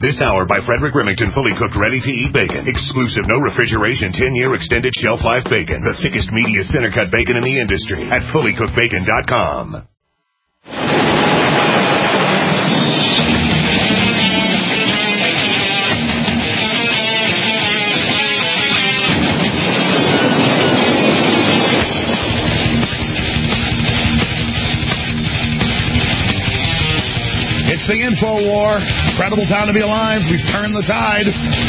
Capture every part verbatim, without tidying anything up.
This hour by Frederick Remington, fully cooked, ready-to-eat bacon. Exclusive, no refrigeration, ten-year extended shelf life bacon. The thickest, meatiest, center-cut bacon in the industry at fully cooked bacon dot com. It's the Info War. Incredible time to be alive. We've turned the tide.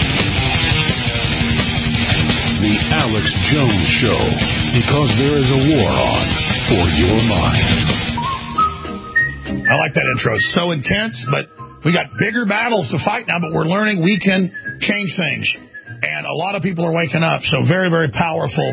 The Alex Jones Show, because there is a war on for your mind. I like that intro. It's so intense, but we got bigger battles to fight now, but we're learning we can change things. And a lot of people are waking up, so very, very powerful.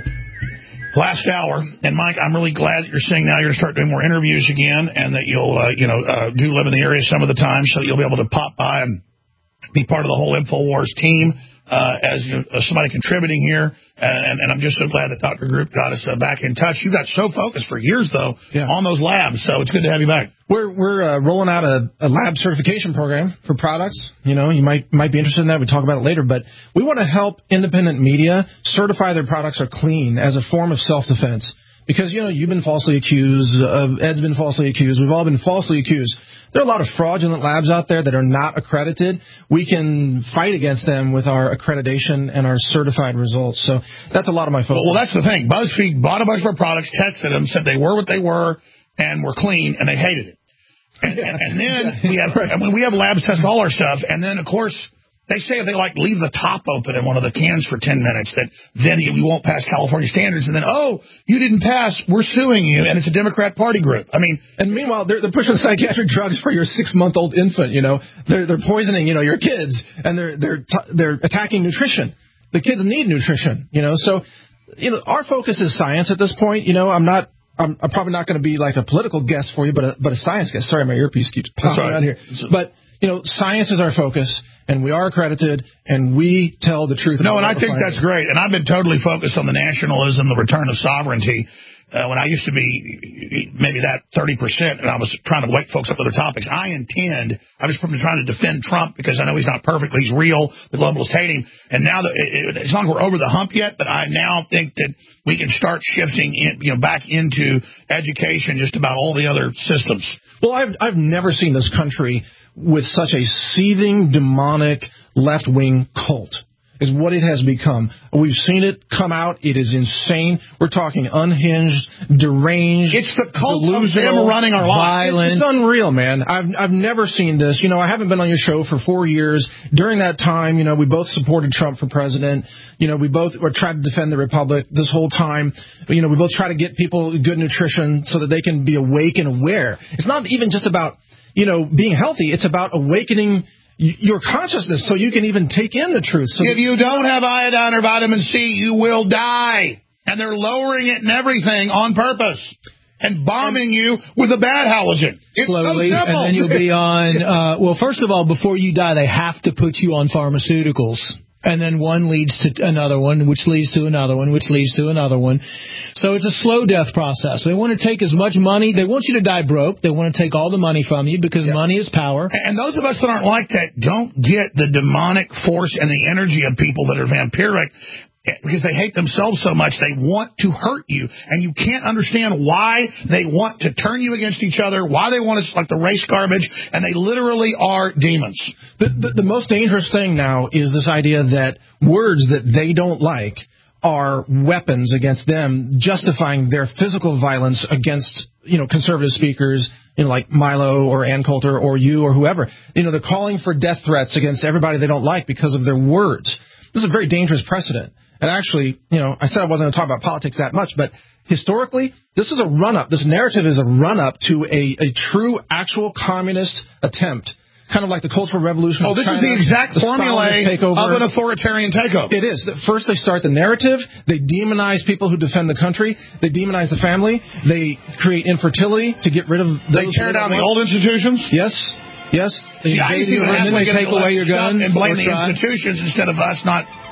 Last hour, and Mike, I'm really glad that you're saying now you're going to start doing more interviews again, and that you'll, uh, you know, uh, do live in the area some of the time, so that you'll be able to pop by and be part of the whole InfoWars team uh, as you know, somebody contributing here. And, and I'm just so glad that Doctor Group got us uh, back in touch. You got so focused for years, though, yeah. on those labs, so it's good to have you back. We're we're uh, rolling out a, a lab certification program for products. You know, you might might be interested in that. We talk about it later, but we want to help independent media certify their products are clean as a form of self-defense. Because, you know, you've been falsely accused, uh, Ed's been falsely accused, we've all been falsely accused. There are a lot of fraudulent labs out there that are not accredited. We can fight against them with our accreditation and our certified results. So that's a lot of my focus. Well, that's the thing. BuzzFeed bought a bunch of our products, tested them, said they were what they were, and were clean, and they hated it. And, and, and then we have I mean, we have labs test all our stuff, and then, of course, they say if they, like, leave the top open in one of the cans for ten minutes, that then you won't pass California standards, and then, oh, you didn't pass, we're suing you, and it's a Democrat Party group. I mean, and meanwhile, they're, they're pushing psychiatric drugs for your six-month-old infant, you know. They're they're poisoning, you know, your kids, and they're they're t- they're attacking nutrition. The kids need nutrition, you know. So, you know, our focus is science at this point. You know, I'm not I'm, I'm probably not going to be like a political guest for you, but a, but a science guest. Sorry, my earpiece keeps popping out here. But, you know, science is our focus, and we are accredited, and we tell the truth. No, and I think that's great. And I've been totally focused on the nationalism, the return of sovereignty. Uh, when I used to be maybe that thirty percent, and I was trying to wake folks up to other topics, I intend, I was trying to defend Trump because I know he's not perfect, but he's real, the globalists hate him, and now that it, it's not like we're over the hump yet, but I now think that we can start shifting in, you know, back into education, just about all the other systems. Well, I've, I've never seen this country with such a seething, demonic, left-wing cult. Is what it has become. We've seen it come out. It is insane. We're talking unhinged, deranged, it's the cult of them running our lives. Violent. It's unreal, man. I've I've never seen this. You know, I haven't been on your show for four years. During that time, you know, we both supported Trump for president. You know, we both were trying to defend the republic this whole time. You know, we both try to get people good nutrition so that they can be awake and aware. It's not even just about, you know, being healthy. It's about awakening your consciousness so you can even take in the truth. So if you don't have iodine or vitamin C, you will die. And they're lowering it and everything on purpose and bombing you with a bad halogen. It's slowly, so simple. And then you'll be on, uh, well, first of all, before you die, they have to put you on pharmaceuticals. And then one leads to another one, which leads to another one, which leads to another one. So it's a slow death process. They want to take as much money. They want you to die broke. They want to take all the money from you because yeah. money is power. And those of us that aren't like that don't get the demonic force and the energy of people that are vampiric, because they hate themselves so much. They want to hurt you, and you can't understand why they want to turn you against each other, why they want us like the race garbage, and they literally are demons. The, the, the most dangerous thing now is this idea that words that they don't like are weapons against them, justifying their physical violence against, you know, conservative speakers, you know, like Milo or Ann Coulter or you or whoever. You know, they're calling for death threats against everybody they don't like because of their words. This is a very dangerous precedent. And actually, you know, I said I wasn't going to talk about politics that much, but historically, this is a run-up. This narrative is a run-up to a, a true, actual communist attempt, kind of like the Cultural Revolution. Oh, this China, is the exact the formula of an authoritarian takeover. It is. First, they start the narrative. They demonize people who defend the country. They demonize the family. They create infertility to get rid of those. They tear down the old institutions? Yes. Yes. They See, I invade you, and then they take away your gun. And blame the institutions instead of us not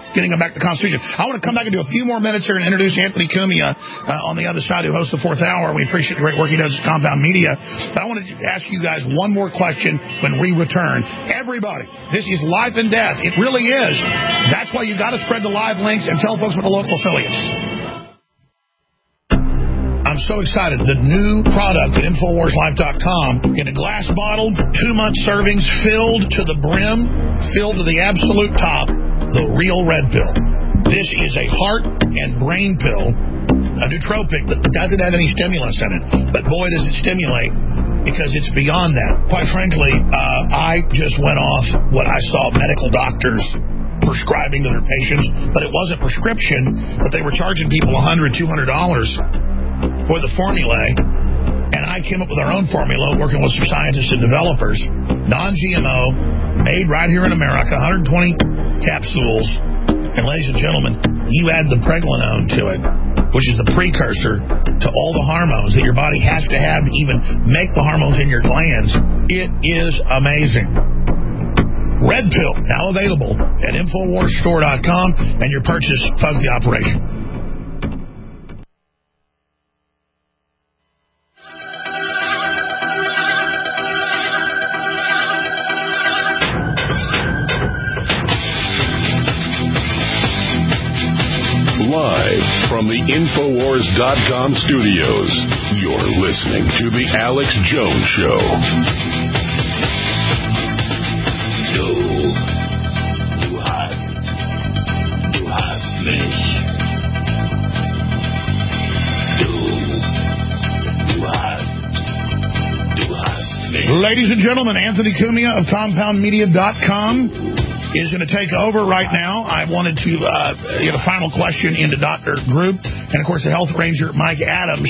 getting them back to the Constitution. I want to come back and do a few more minutes here and introduce Anthony Cumia uh, on the other side, who hosts the Fourth Hour. We appreciate the great work he does at Compound Media. But I want to ask you guys one more question when we return. Everybody, this is life and death. It really is. That's why you got to spread the live links and tell folks about the local affiliates. I'm so excited. The new product at Infowars Life dot com in a glass bottle, two month servings, filled to the brim, filled to the absolute top, the real red pill. This is a heart and brain pill, a nootropic that doesn't have any stimulants in it. But boy, does it stimulate, because it's beyond that. Quite frankly, uh, I just went off what I saw medical doctors prescribing to their patients, but it wasn't prescription, but they were charging people one hundred dollars, two hundred dollars for the formulae, and I came up with our own formula, working with some scientists and developers, non-G M O, made right here in America, one hundred twenty capsules, and ladies and gentlemen, you add the pregnenolone to it, which is the precursor to all the hormones that your body has to have to even make the hormones in your glands. It is amazing. Red Pill, now available at Infowars Store dot com, and your purchase funds the operation. Live from the Infowars dot com studios, you're listening to The Alex Jones Show. Du, du hast, du hast mich. Du, du hast, du hast mich. Ladies and gentlemen, Anthony Cumia of Compound Media dot com is going to take over right now. I wanted to uh, get a final question into Doctor Group and, of course, the Health Ranger, Mike Adams.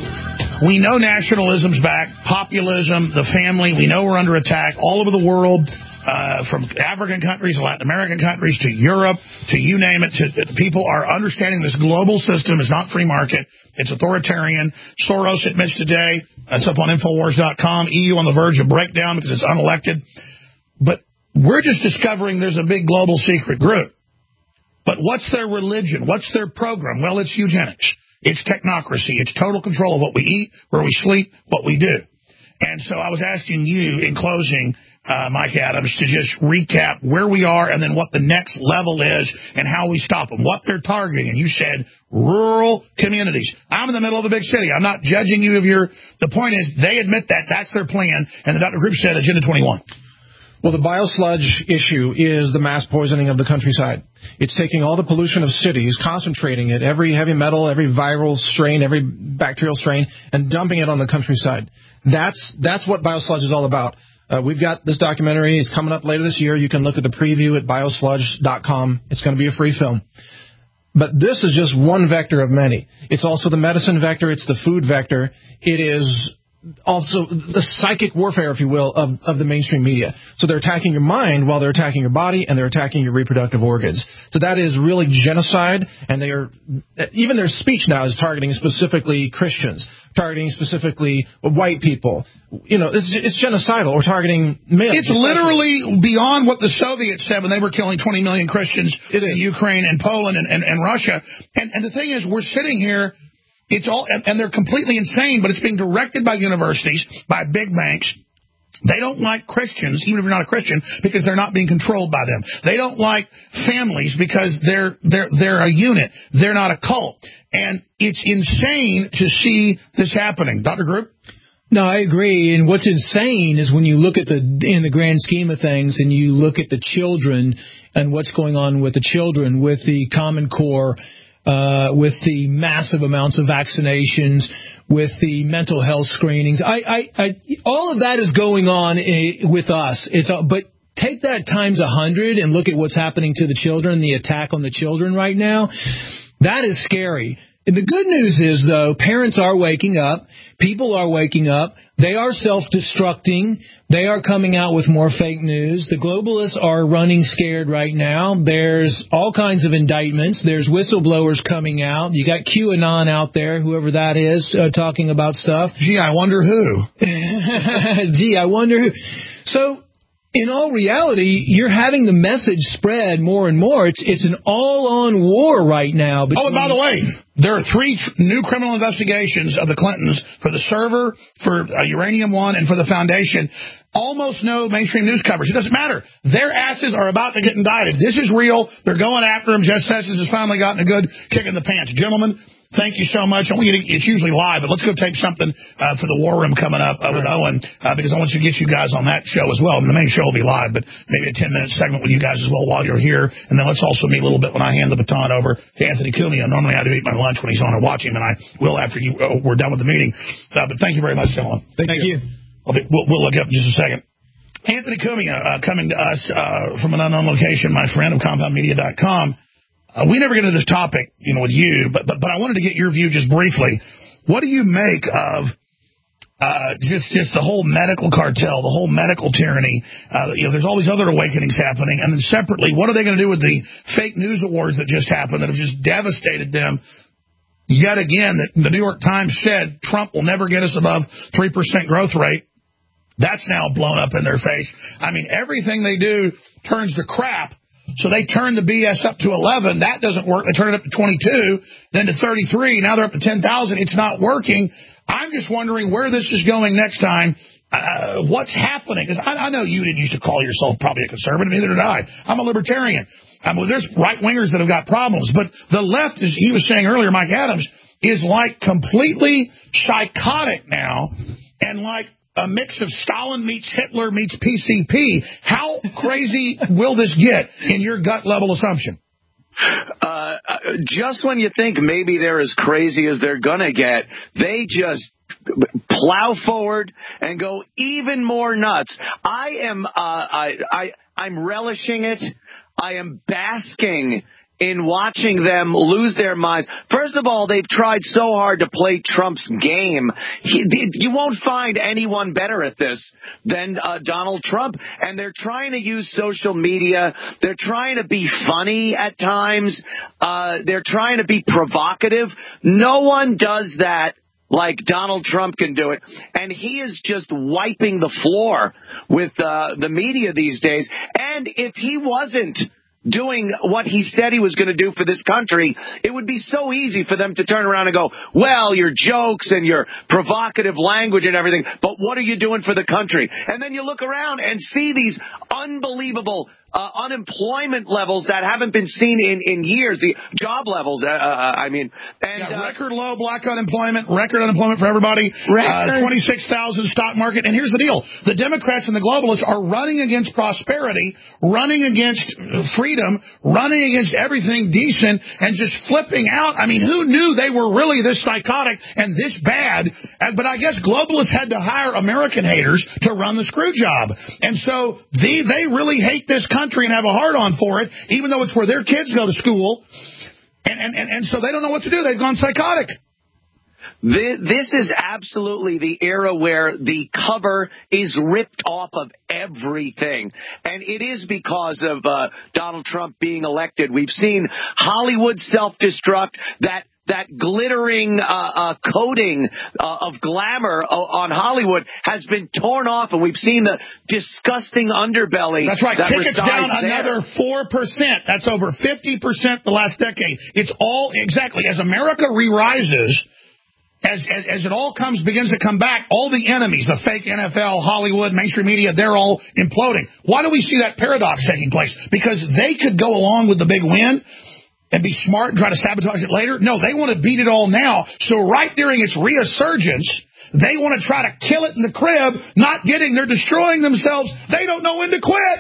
We know nationalism's back, populism, the family. We know we're under attack all over the world, uh, from African countries, Latin American countries, to Europe, to you name it. To, people are understanding this global system is not free market. It's authoritarian. Soros admits today, that's up on Infowars dot com, E U on the verge of breakdown because it's unelected. But we're just discovering there's a big global secret group. But what's their religion? What's their program? Well, it's eugenics. It's technocracy. It's total control of what we eat, where we sleep, what we do. And so I was asking you, in closing, uh, Mike Adams, to just recap where we are and then what the next level is and how we stop them, what they're targeting. And you said rural communities. I'm in the middle of the big city. I'm not judging you of your... The point is, they admit that. That's their plan. And the Doctor Group said Agenda twenty-one. Well, the biosludge issue is the mass poisoning of the countryside. It's taking all the pollution of cities, concentrating it, every heavy metal, every viral strain, every bacterial strain, and dumping it on the countryside. That's that's what biosludge is all about. Uh, we've got this documentary. It's coming up later this year. You can look at the preview at biosludge dot com. It's going to be a free film. But this is just one vector of many. It's also the medicine vector. It's the food vector. It is also the psychic warfare, if you will, of, of the mainstream media. So they're attacking your mind while they're attacking your body, and they're attacking your reproductive organs. So that is really genocide, and they are, even their speech now is targeting specifically Christians, targeting specifically white people. You know, it's, it's genocidal, or targeting males. It's literally beyond what the Soviets said when they were killing twenty million Christians in Ukraine and Poland and, and, and Russia. And, and the thing is, we're sitting here. It's all, and, and they're completely insane, but it's being directed by universities, by big banks. They don't like Christians, even if you're not a Christian, because they're not being controlled by them. They don't like families because they're they're they're a unit. They're not a cult. And it's insane to see this happening. Doctor Group? No, I agree. And what's insane is when you look at the in the grand scheme of things, and you look at the children and what's going on with the children, with the Common Core, Uh, with the massive amounts of vaccinations, with the mental health screenings. I, I, I, all of that is going on uh, with us. It's uh, but take that times a hundred and look at what's happening to the children, the attack on the children right now. That is scary. And the good news is, though, parents are waking up. People are waking up. They are self-destructing. They are coming out with more fake news. The globalists are running scared right now. There's all kinds of indictments. There's whistleblowers coming out. You got QAnon out there, whoever that is, uh, talking about stuff. Gee, I wonder who. Gee, I wonder who. So in all reality, you're having the message spread more and more. It's it's an all-on war right now. Oh, and by the way, there are three tr- new criminal investigations of the Clintons for the server, for uh, Uranium One, and for the foundation. Almost no mainstream news coverage. It doesn't matter. Their asses are about to get indicted. This is real. They're going after them. Jeff Sessions has finally gotten a good kick in the pants. Gentlemen, thank you so much. I want you to, it's usually live, but let's go take something uh, for the War Room coming up uh, with Owen, uh, because I want to get you guys on that show as well. I mean, the main show will be live, but maybe a ten-minute segment with you guys as well while you're here. And then let's also meet a little bit when I hand the baton over to Anthony Cumia. Normally I do eat my lunch when he's on and watch him, and I will after you uh, we're done with the meeting. Uh, but thank you very much, gentlemen. Thank, thank you. you. I'll be, we'll, we'll look up in just a second. Anthony Cumia, uh, coming to us uh, from an unknown location, my friend of compound media dot com. Uh, we never get into this topic, you know, with you, but, but but I wanted to get your view just briefly. What do you make of uh, just just the whole medical cartel, the whole medical tyranny? Uh, you know, there's all these other awakenings happening, and then separately, what are they going to do with the fake news awards that just happened that have just devastated them? Yet again, that the New York Times said Trump will never get us above three percent growth rate. That's now blown up in their face. I mean, everything they do turns to crap. So they turn the B S up to eleven. That doesn't work. They turn it up to twenty-two, then to thirty-three. Now they're up to ten thousand. It's not working. I'm just wondering where this is going next time. Uh, what's happening? Because I, I know you didn't used to call yourself probably a conservative. Neither did I. I'm a libertarian. I mean, there's right-wingers that have got problems. But the left, as he was saying earlier, Mike Adams, is like completely psychotic now, and like a mix of Stalin meets Hitler meets P C P. How crazy will this get in your gut level assumption? Uh, just when you think maybe they're as crazy as they're going to get, they just plow forward and go even more nuts. I am, uh, I, I, I'm relishing it. I am basking in watching them lose their minds. First of all, they've tried so hard to play Trump's game. He, you won't find anyone better at this than uh, Donald Trump. And they're trying to use social media. They're trying to be funny at times. Uh, they're trying to be provocative. No one does that like Donald Trump can do it. And he is just wiping the floor with uh, the media these days. And if he wasn't doing what he said he was going to do for this country, it would be so easy for them to turn around and go, well, your jokes and your provocative language and everything, but what are you doing for the country? And then you look around and see these unbelievable uh, unemployment levels that haven't been seen in, in years, the job levels, uh, uh, I mean. And, yeah, uh, record low black unemployment, record unemployment for everybody, uh, twenty-six thousand stock market. And here's the deal. The Democrats and the globalists are running against prosperity, running against freedom, running against everything decent, and just flipping out. I mean, who knew they were really this psychotic and this bad? But I guess globalists had to hire American haters to run the screw job. And so they, they really hate this country and have a hard-on for it, even though it's where their kids go to school. And, and, and, and so they don't know what to do. They've gone psychotic. This is absolutely the era where the cover is ripped off of everything. And it is because of uh, Donald Trump being elected. We've seen Hollywood self-destruct, that that glittering uh, uh, coating uh, of glamour uh, on Hollywood has been torn off, and we've seen the disgusting underbelly. That's right. That Tickets down there. Another four percent. That's over fifty percent the last decade. It's all, exactly, as America re-rises, As, as as it all comes begins to come back, all the enemies, the fake N F L, Hollywood, mainstream media, they're all imploding. Why do we see that paradox taking place? Because they could go along with the big win and be smart and try to sabotage it later? No, they want to beat it all now. So right during its resurgence, they want to try to kill it in the crib, not getting, they're destroying themselves. They don't know when to quit.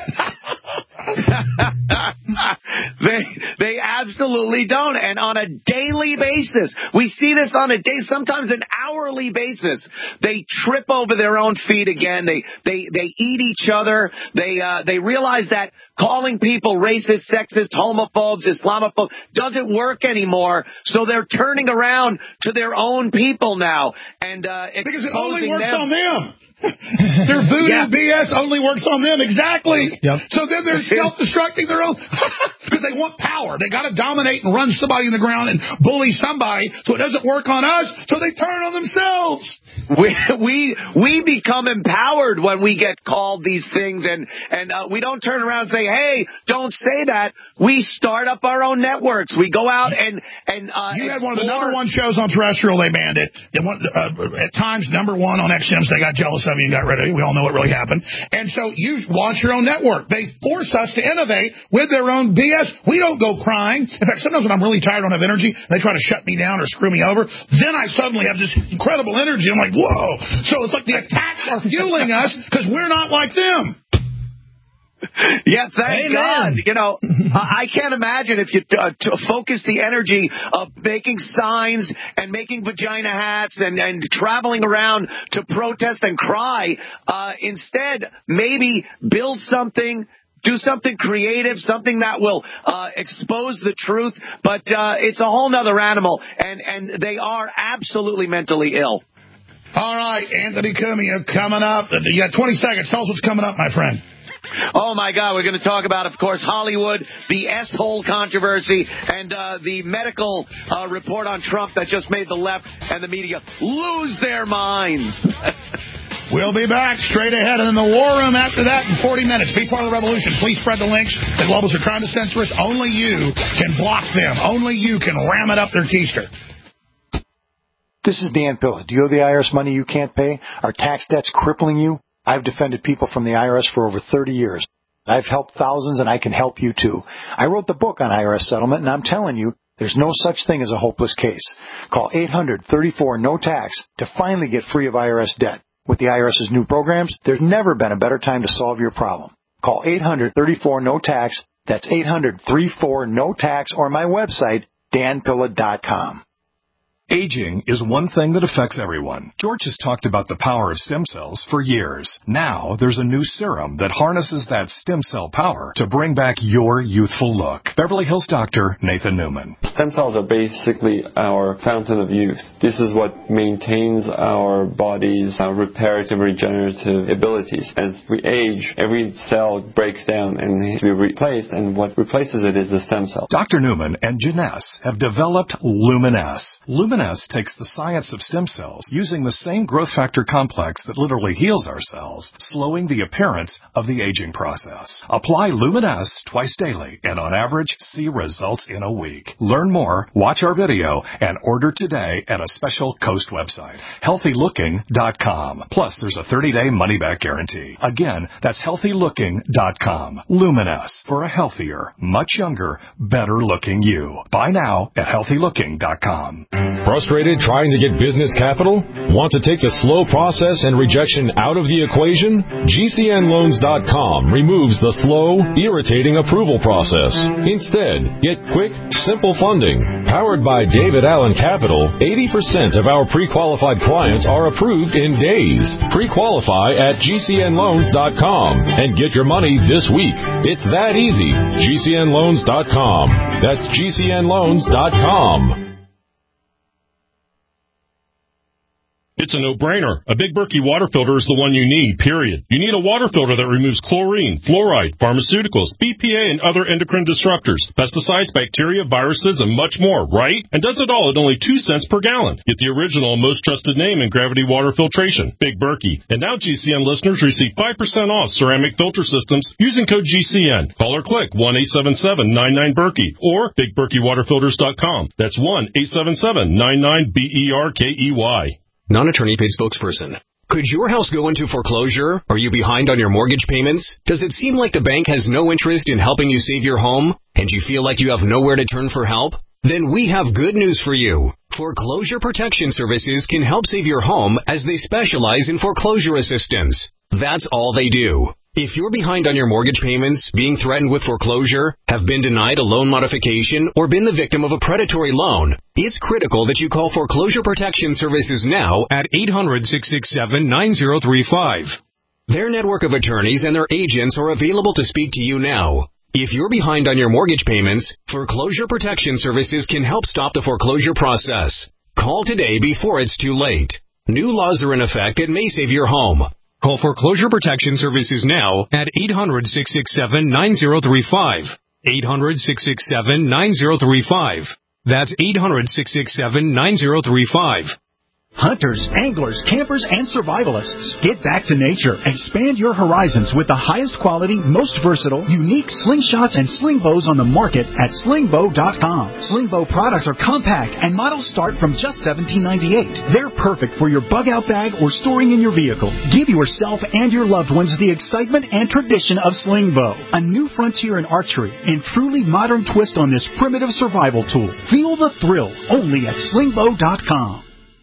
they they absolutely don't. And on a daily basis, we see this on a day, sometimes an hourly basis. They trip over their own feet again. They they they eat each other. They uh, they realize that calling people racist, sexist, homophobes, Islamophobes doesn't work anymore. So they're turning around to their own people now and uh, because it only works them. on them. Their voodoo yeah. B S only works on them. Exactly. Yep. So then they're self-destructing their own because they want power. They got to dominate and run somebody in the ground and bully somebody so it doesn't work on us, so they turn on themselves. We we we become empowered when we get called these things, and and uh, we don't turn around and say, "Hey, don't say that." We start up our own networks. We go out and and uh, you had explore. one of the number one shows on terrestrial. They banned it. They want, uh, at times number one on X Ms. They got jealous of you and got rid of you. We all know what really happened. And so you launch your own network. They force us to innovate with their own B S. We don't go crying. In fact, sometimes when I'm really tired, I don't have energy, they try to shut me down or screw me over. Then I suddenly have this incredible energy. I'm like, whoa. So it's like the attacks are fueling us because we're not like them. Yeah, thank Amen. God. You know, I can't imagine if you uh, to focus the energy of making signs and making vagina hats and, and traveling around to protest and cry. Uh, instead, maybe build something, do something creative, something that will uh, expose the truth. But uh, it's a whole nother animal, and, and they are absolutely mentally ill. All right, Anthony Cumia coming up. You got twenty seconds. Tell us what's coming up, my friend. Oh, my God. We're going to talk about, of course, Hollywood, the S-hole controversy, and uh, the medical uh, report on Trump that just made the left and the media lose their minds. We'll be back straight ahead. And in the war room after that in forty minutes. Be part of the revolution. Please spread the links. The globals are trying to censor us. Only you can block them. Only you can ram it up their keister. This is Dan Pilla. Do you owe the I R S money you can't pay? Are tax debts crippling you? I've defended people from the I R S for over thirty years. I've helped thousands, and I can help you, too. I wrote the book on I R S settlement, and I'm telling you, there's no such thing as a hopeless case. Call eight hundred thirty-four no tax to finally get free of I R S debt. With the IRS's new programs, there's never been a better time to solve your problem. Call eight hundred thirty-four no tax. That's eight hundred thirty-four no tax, or my website, dan pilla dot com. Aging is one thing that affects everyone. George has talked about the power of stem cells for years. Now there's a new serum that harnesses that stem cell power to bring back your youthful look. Beverly Hills doctor Nathan Newman. Stem cells are basically our fountain of youth. This is what maintains our body's our reparative, regenerative abilities. As we age, every cell breaks down and needs to be replaced, and what replaces it is the stem cell. Doctor Newman and Janess have developed Luminess. Luminess takes the science of stem cells using the same growth factor complex that literally heals our cells, slowing the appearance of the aging process. Apply Luminess twice daily and on average see results in a week. Learn more, watch our video, and order today at a special Coast website, healthy looking dot com. Plus, there's a thirty-day money-back guarantee. Again, that's healthy looking dot com. Luminess, for a healthier, much younger, better-looking you. Buy now at healthy looking dot com. Frustrated trying to get business capital? Want to take the slow process and rejection out of the equation? G C N loans dot com removes the slow, irritating approval process. Instead, get quick, simple funding. Powered by David Allen Capital, eighty percent of our pre-qualified clients are approved in days. Pre-qualify at G C N loans dot com and get your money this week. It's that easy. G C N loans dot com. That's G C N loans dot com. It's a no-brainer. A Big Berkey water filter is the one you need, period. You need a water filter that removes chlorine, fluoride, pharmaceuticals, B P A, and other endocrine disruptors, pesticides, bacteria, viruses, and much more, right? And does it all at only two cents per gallon. Get the original, most trusted name in gravity water filtration, Big Berkey. And now G C N listeners receive five percent off ceramic filter systems using code G C N. Call or click one eight seven seven nine nine Berkey or big berkey water filters dot com. That's one eight seven seven nine nine B E R K E Y. Non-attorney paid spokesperson. Could your house go into foreclosure? Are you behind on your mortgage payments? Does it seem like the bank has no interest in helping you save your home? And you feel like you have nowhere to turn for help? Then we have good news for you. Foreclosure Protection Services can help save your home as they specialize in foreclosure assistance. That's all they do. If you're behind on your mortgage payments, being threatened with foreclosure, have been denied a loan modification, or been the victim of a predatory loan, it's critical that you call Foreclosure Protection Services now at eight hundred six six seven nine zero three five. Their network of attorneys and their agents are available to speak to you now. If you're behind on your mortgage payments, Foreclosure Protection Services can help stop the foreclosure process. Call today before it's too late. New laws are in effect that may save your home. Call Foreclosure Protection Services now at eight hundred six six seven nine zero three five. eight hundred six six seven nine zero three five. That's eight hundred six six seven nine zero three five. Hunters, anglers, campers, and survivalists. Get back to nature. Expand your horizons with the highest quality, most versatile, unique slingshots and sling bows on the market at sling bow dot com. Sling bow products are compact and models start from just seventeen ninety-eight. They're perfect for your bug-out bag or storing in your vehicle. Give yourself and your loved ones the excitement and tradition of sling bow. A new frontier in archery and truly modern twist on this primitive survival tool. Feel the thrill only at sling bow dot com.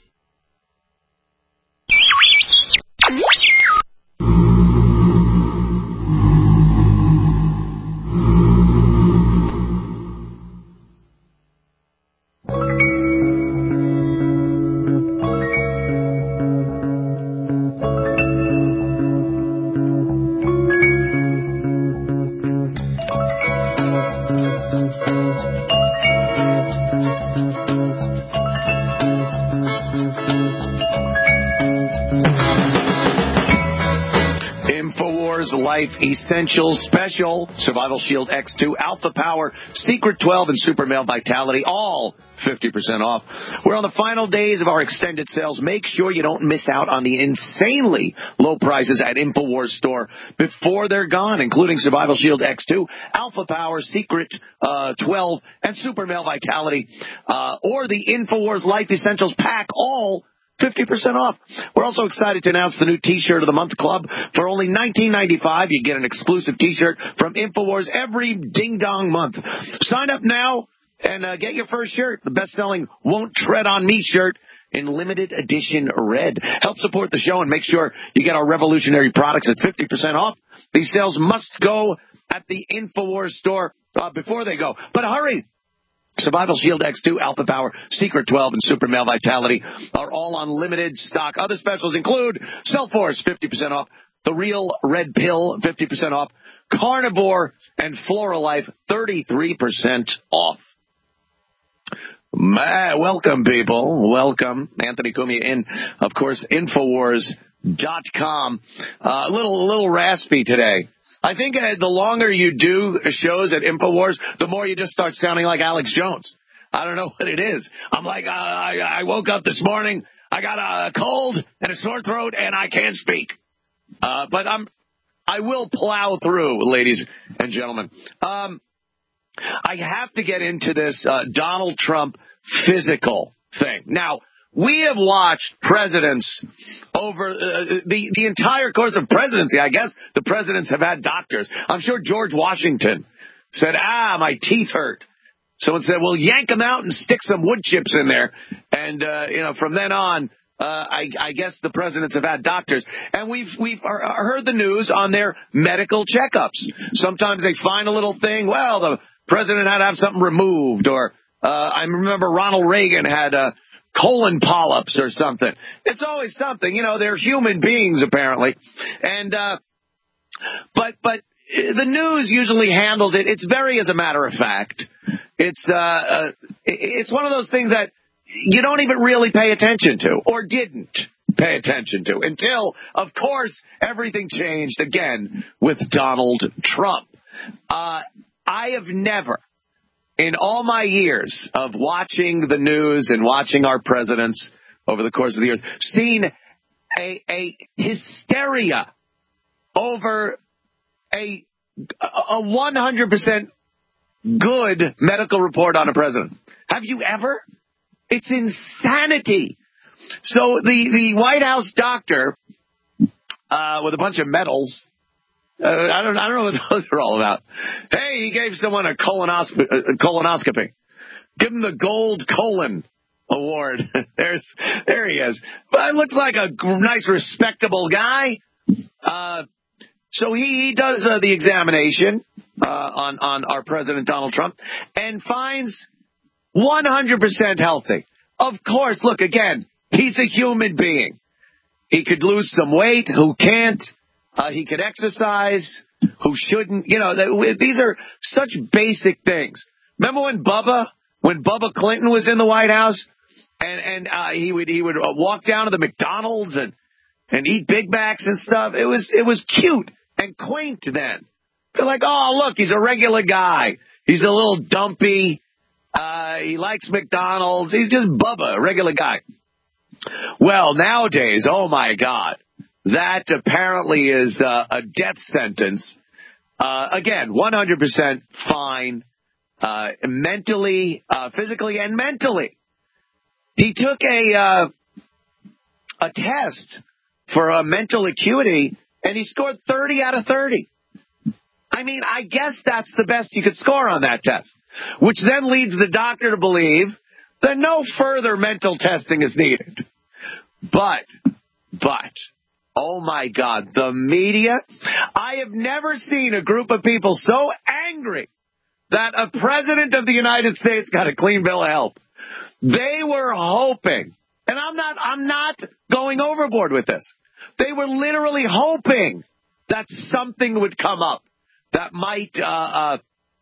Life Essentials Special, Survival Shield X two, Alpha Power, Secret twelve, and Super Male Vitality, all fifty percent off. We're on the final days of our extended sales. Make sure you don't miss out on the insanely low prices at InfoWars store before they're gone, including Survival Shield X two, Alpha Power, Secret uh, twelve, and Super Male Vitality, uh, or the InfoWars Life Essentials Pack, all fifty percent off. We're also excited to announce the new T-Shirt of the Month Club. For only nineteen ninety-five, you get an exclusive T-shirt from InfoWars every ding-dong month. Sign up now and uh, get your first shirt, the best-selling Won't Tread on Me shirt in limited edition red. Help support the show and make sure you get our revolutionary products at fifty percent off. These sales must go at the InfoWars store uh, before they go. But hurry! Survival Shield X two, Alpha Power, Secret twelve, and Super Male Vitality are all on limited stock. Other specials include Cell Force, fifty percent off, The Real Red Pill, fifty percent off, Carnivore, and Floralife, thirty-three percent off. Man, welcome, people. Welcome. Anthony Cumia in, of course, Infowars dot com. Uh, a little, a little raspy today. I think uh, the longer you do shows at InfoWars, the more you just start sounding like Alex Jones. I don't know what it is. I'm like, uh, I, I woke up this morning, I got a cold and a sore throat, and I can't speak. Uh, but I'm, I will plow through, ladies and gentlemen. Um, I have to get into this uh, Donald Trump physical thing. Now, we have watched presidents over uh, the, the entire course of presidency. I guess the presidents have had doctors. I'm sure George Washington said, ah, my teeth hurt. Someone said, well, yank them out and stick some wood chips in there. And, uh, you know, from then on, uh, I, I guess the presidents have had doctors. And we've, we've heard the news on their medical checkups. Sometimes they find a little thing. Well, the president had to have something removed. Or uh, I remember Ronald Reagan had a colon polyps or something. It's always something. You know, they're human beings, apparently. And, uh, but, but the news usually handles it. It's very as a matter of fact. It's, uh, uh, it's one of those things that you don't even really pay attention to, or didn't pay attention to, until, of course, everything changed again with Donald Trump. Uh, I have never, in all my years of watching the news and watching our presidents over the course of the years, seen a, a hysteria over a a one hundred percent good medical report on a president. Have you ever? It's insanity. So the, the White House doctor uh, with a bunch of medals, Uh, I don't. I don't know what those are all about. Hey, he gave someone a, colonoscopy. A colonoscopy. Give him the Gold Colon Award. There's, there he is. But it looks like a nice, respectable guy. Uh, so he, he does uh, the examination uh, on on our president Donald Trump and finds one hundred percent healthy. Of course, look again. He's a human being. He could lose some weight. Who can't? Uh, he could exercise, who shouldn't. You know, these are such basic things. Remember when Bubba, when Bubba Clinton was in the White House, and and uh, he would he would walk down to the McDonald's and and eat Big Macs and stuff. It was it was cute and quaint then. They're like, oh look, he's a regular guy. He's a little dumpy. Uh, he likes McDonald's. He's just Bubba, a regular guy. Well, nowadays, oh, my God, that apparently is uh, a death sentence. Uh, again, one hundred percent fine, uh, mentally, uh, physically, and mentally. He took a uh, a test for a mental acuity, and he scored thirty out of thirty. I mean, I guess that's the best you could score on that test, which then leads the doctor to believe that no further mental testing is needed. But, but, oh my God, the media, I have never seen a group of people so angry that a president of the United States got a clean bill of health. They were hoping, and I'm not, I'm not going overboard with this. They were literally hoping that something would come up that might uh, uh,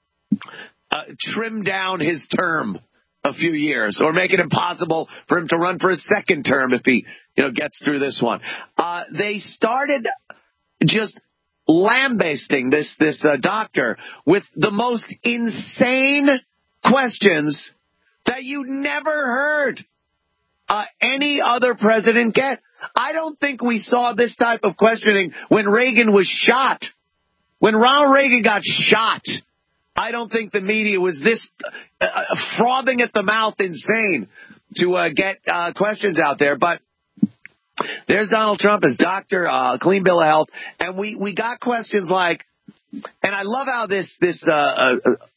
uh, trim down his term a few years or make it impossible for him to run for a second term if he, you know, gets through this one. Uh, they started just lambasting this this uh, doctor with the most insane questions that you never heard uh, any other president get. I don't think we saw this type of questioning when Reagan was shot. When Ronald Reagan got shot, I don't think the media was this uh, frothing at the mouth insane to uh, get uh, questions out there. But there's Donald Trump as doctor, uh, clean bill of health. And we, we got questions like, and I love how this, this uh, uh,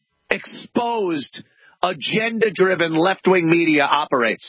exposed, agenda-driven left-wing media operates.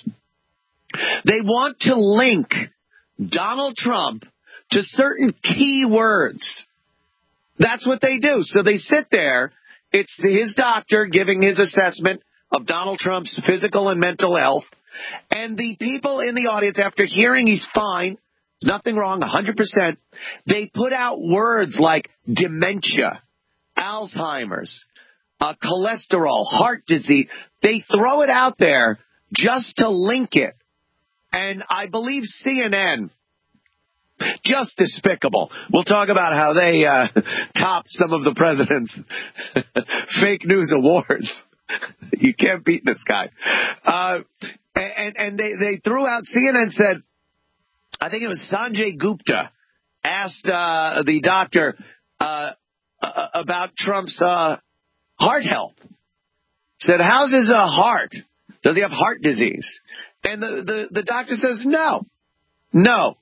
They want to link Donald Trump to certain key words. That's what they do. So they sit there. It's his doctor giving his assessment of Donald Trump's physical and mental health. And the people in the audience, after hearing he's fine, nothing wrong, one hundred percent, they put out words like dementia, Alzheimer's, uh, cholesterol, heart disease. They throw it out there just to link it. And I believe C N N, just despicable. We'll talk about how they uh, topped some of the president's fake news awards. You can't beat this guy. Uh, and and they, they threw out, C N N said, I think it was Sanjay Gupta, asked uh, the doctor uh, uh, about Trump's uh, heart health. Said, how's his uh, heart? Does he have heart disease? And the, the, the doctor says, no, no.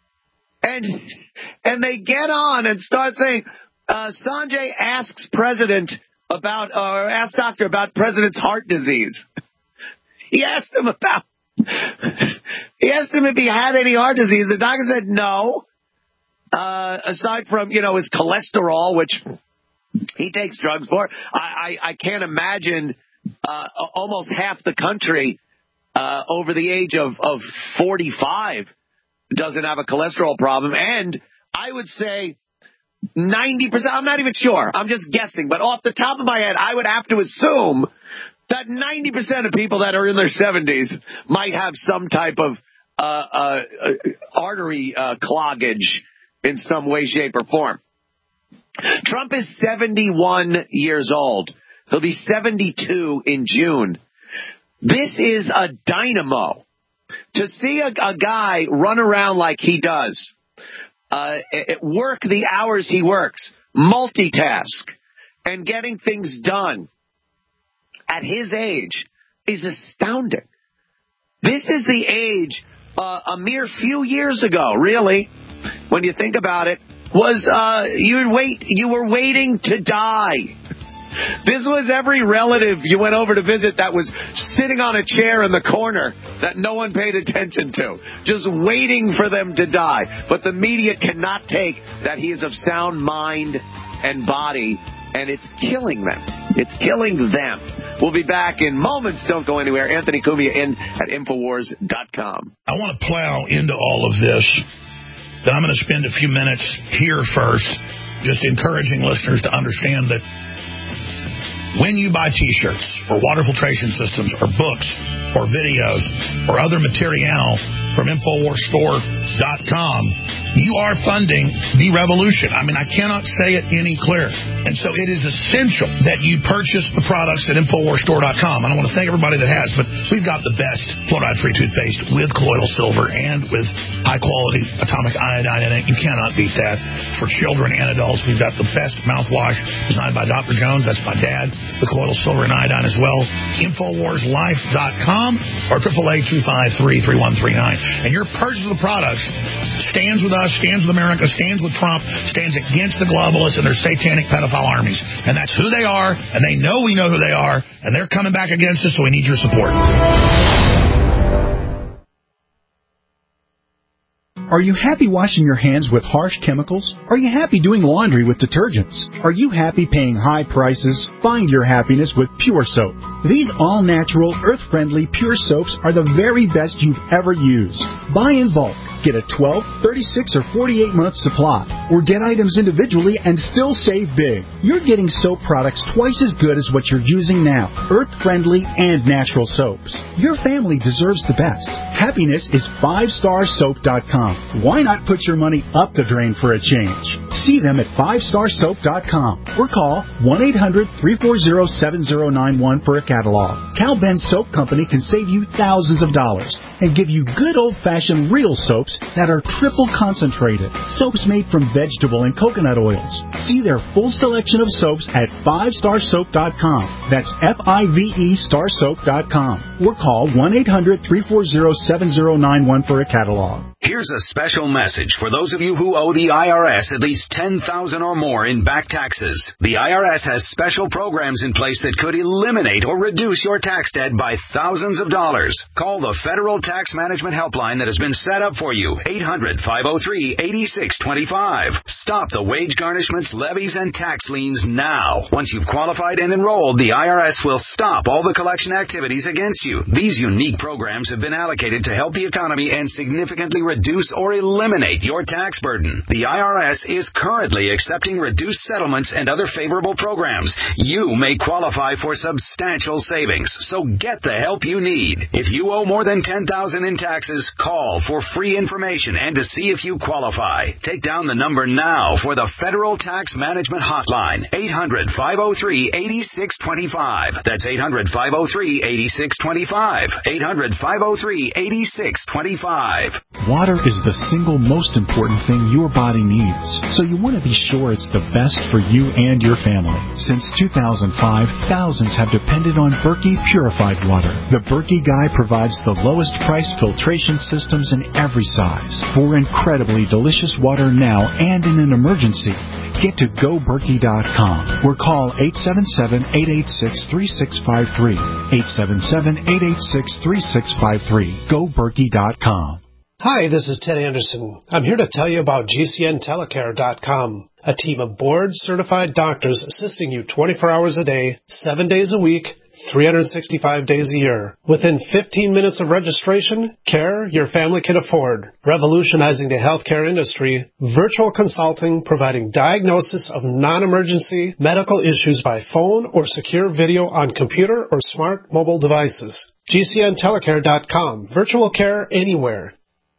And and they get on and start saying, uh, Sanjay asks president about, or asks doctor about president's heart disease. He asked him about, he asked him if he had any heart disease. The doctor said no, uh, aside from, you know, his cholesterol, which he takes drugs for. I, I, I can't imagine uh, almost half the country uh, over the age of, of forty-five doesn't have a cholesterol problem. And I would say ninety percent, I'm not even sure, I'm just guessing, but off the top of my head, I would have to assume that ninety percent of people that are in their seventies might have some type of uh, uh, uh, artery uh, cloggage in some way, shape, or form. Trump is seventy-one years old. He'll be seventy-two in June. This is a dynamo. To see a, a guy run around like he does, uh, work the hours he works, multitask, and getting things done at his age is astounding. This is the age uh, a mere few years ago, really, when you think about it, was uh, you would wait. You were waiting to die. This was every relative you went over to visit that was sitting on a chair in the corner that no one paid attention to, just waiting for them to die. But the media cannot take that he is of sound mind and body, and it's killing them. It's killing them. We'll be back in moments. Don't go anywhere. Anthony Cumia in at Infowars dot com. I want to plow into all of this. Then I'm going to spend a few minutes here first, just encouraging listeners to understand that when you buy T-shirts or water filtration systems or books or videos or other material from Infowars Store dot com, you are funding the revolution. I mean, I cannot say it any clearer. And so it is essential that you purchase the products at Infowars Store dot com. I don't want to thank everybody that has, but we've got the best fluoride-free toothpaste with colloidal silver and with high-quality atomic iodine in it. You cannot beat that. For children and adults, we've got the best mouthwash designed by Doctor Jones. That's my dad, with colloidal silver and iodine as well. Infowars Life dot com or eight eight eight, two five three, three one three nine. And your purchase of the products stands with us, stands with America, stands with Trump, stands against the globalists and their satanic pedophile armies. And that's who they are, and they know we know who they are, and they're coming back against us, so we need your support. Are you happy washing your hands with harsh chemicals? Are you happy doing laundry with detergents? Are you happy paying high prices? Find your happiness with Pure Soap. These all-natural, earth-friendly Pure Soaps are the very best you've ever used. Buy in bulk. Get a twelve, thirty-six, or forty-eight month supply. Or get items individually and still save big. You're getting soap products twice as good as what you're using now. Earth-friendly and natural soaps. Your family deserves the best. Happiness is five star soap dot com. Why not put your money up the drain for a change? See them at five star soap dot com or call one eight hundred, three four zero, seven zero nine one for a catalog. Cal Ben Soap Company can save you thousands of dollars and give you good old-fashioned real soaps that are triple concentrated. Soaps made from vegetable and coconut oils. See their full selection of soaps at five star soap dot com. That's F I V E star soap dot com. Or call one eight hundred, three four zero, seven zero nine one for a catalog. Here's a special message for those of you who owe the I R S at least ten thousand dollars or more in back taxes. The I R S has special programs in place that could eliminate or reduce your tax debt by thousands of dollars. Call the Federal Tax Management Helpline that has been set up for you, eight hundred, five oh three, eight six two five. Stop the wage garnishments, levies, and tax liens now. Once you've qualified and enrolled, the I R S will stop all the collection activities against you. These unique programs have been allocated to help the economy and significantly reduce or eliminate your tax burden. The I R S is currently accepting reduced settlements and other favorable programs. You may qualify for substantial savings, so get the help you need. If you owe more than ten thousand dollars in taxes, call for free information and to see if you qualify. Take down the number now for the Federal Tax Management Hotline, eight hundred, five oh three, eight six two five. That's eight hundred, five oh three, eight six two five. eight hundred, five oh three, eight six two five. Water is the single most important thing your body needs, so you want to be sure it's the best for you and your family. Since two thousand five, thousands have depended on Berkey purified water. The Berkey Guy provides the lowest price filtration systems in every size for incredibly delicious water now and in an emergency. Get to go berkey dot com or call eight seven seven, eight eight six, three six five three. eight seven seven, eight eight six, three six five three. go berkey dot com. Hi, this is Ted Anderson. I'm here to tell you about G C N telecare dot com, a team of board-certified doctors assisting you twenty-four hours a day, seven days a week, three hundred sixty-five days a year. Within fifteen minutes of registration, care your family can afford. Revolutionizing the healthcare industry, virtual consulting providing diagnosis of non-emergency medical issues by phone or secure video on computer or smart mobile devices. G C N telecare dot com. Virtual care anywhere.